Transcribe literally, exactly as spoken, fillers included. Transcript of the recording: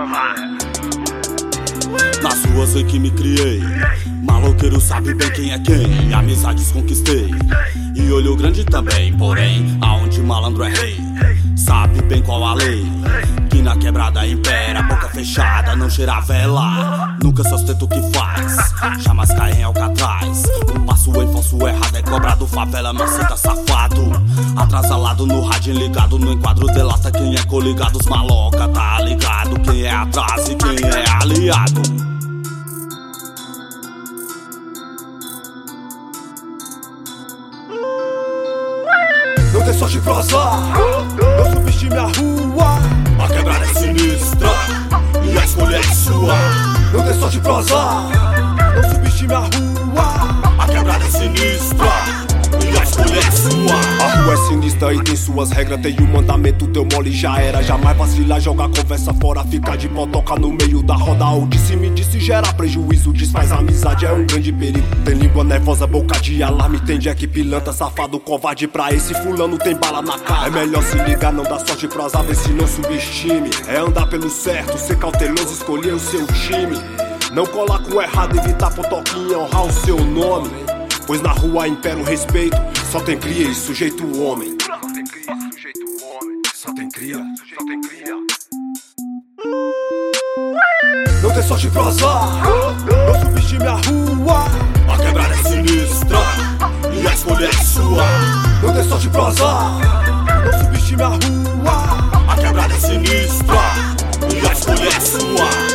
Nas ruas sei que me criei, maloqueiro sabe bem quem é quem. Amizades conquistei e olho grande também. Porém, aonde malandro é rei, sabe bem qual a lei. Que na quebrada impera, boca fechada, não cheira a vela. Nunca só ostenta o que faz, jamais cai em Alcatraz. Um passo em falso errado é cobrado, favela não aceita safado. Atrasalado no rádio ligado, no enquadro delata quem é coligado. Os maloca tá ligado, quem é atrás e quem é aliado. Não tem sorte pra azar, não subestime a rua. A quebrada é sinistra e a escolha é sua. Não tem sorte pra azar, não subestime a rua. A quebrada é sinistra e a escolha é sua. A rua é sinistra e tem suas regras. Tem um mandamento, deu mole já era. Jamais vacilar, jogar conversa fora. Ficar de motoca no meio da roda. O disse me disse gera prejuízo. Desfaz amizade, é um grande perigo. Tem língua nervosa, boca de alarme. Tem Jack pilantra, safado, covarde. Pra esse fulano tem bala na cara. É melhor se ligar, não dá sorte pra azar, vê se não subestime. É andar pelo certo, ser cauteloso, escolher o seu time. Não colar com o errado, evitar potoquinha, honrar o seu nome. Pois na rua impera o respeito, só tem cria e sujeito homem. Só tem cria e sujeito homem. Só tem cria, Só tem cria. não tem sorte pra azar, não subestime a rua. A quebrada é sinistra e a escolha é sua. Não tem sorte pra azar, não subestime a rua. A quebrada é sinistra e a escolha é sua.